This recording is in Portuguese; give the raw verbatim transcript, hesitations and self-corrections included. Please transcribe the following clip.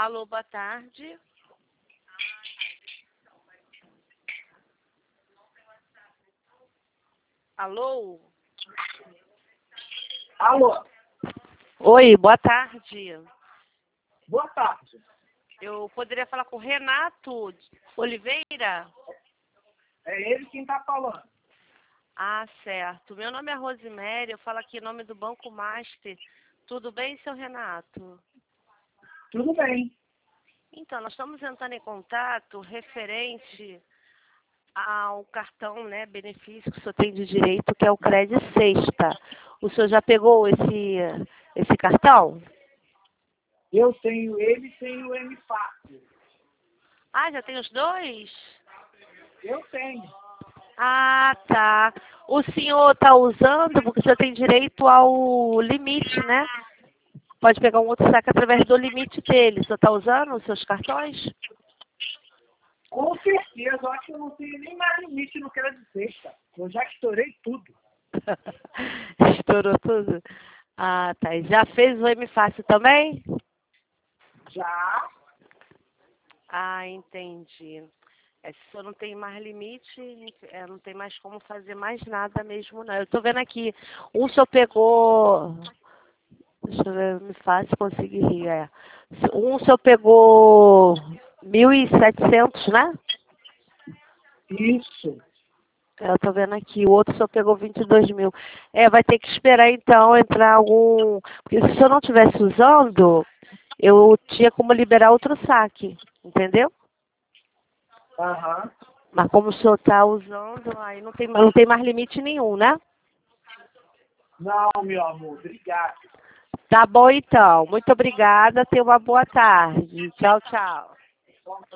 Alô, boa tarde. Alô? Alô, Oi, boa tarde. boa tarde. Eu poderia falar com o Renato Oliveira? É ele quem está falando. Ah, certo. Meu nome é Rosemary, eu falo aqui em nome do Banco Master. Tudo bem, seu Renato? Tudo bem. Então, nós estamos entrando em contato referente ao cartão, né, benefício que o senhor tem de direito, que é o Cred Sexta. O senhor já pegou esse, esse cartão? Eu tenho ele e tenho o M Fácil. Ah, já tem os dois? Eu tenho. Ah, tá. O senhor está usando porque o senhor tem direito ao limite, né? Pode pegar um outro saque através do limite dele. O senhor está usando os seus cartões? Com certeza, eu acho que eu não tenho nem mais limite no crédito sexta. Eu já estourei tudo. Estourou tudo? Ah, tá. E já fez o M Fácil também? Já? Ah, entendi. É, se o senhor não tem mais limite, é, não tem mais como fazer mais nada mesmo, não. Eu estou vendo aqui, um senhor pegou. Deixa eu ver, me faz conseguir rir, é. Um senhor pegou mil e setecentos, né? Isso. Eu tô vendo aqui, o outro só pegou vinte e dois mil. É, vai ter que esperar então entrar algum. Porque se o senhor não estivesse usando, eu tinha como liberar outro saque, entendeu? Aham. Mas como o senhor está usando, aí não tem, não tem mais limite nenhum, né? Não, meu amor, obrigado. Tá bom então. Muito obrigada. Tenha uma boa tarde. Tchau, tchau.